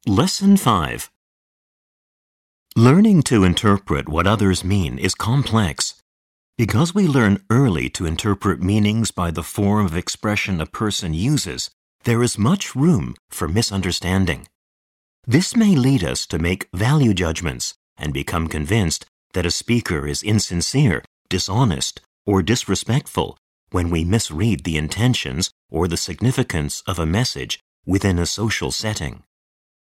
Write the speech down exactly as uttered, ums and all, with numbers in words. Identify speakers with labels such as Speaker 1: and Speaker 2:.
Speaker 1: Lesson five. Learning to interpret what others mean is complex. Because we learn early to interpret meanings by the form of expression a person uses, there is much room for misunderstanding. This may lead us to make value judgments and become convinced that a speaker is insincere, dishonest, or disrespectful when we misread the intentions or the significance of a message within a social setting.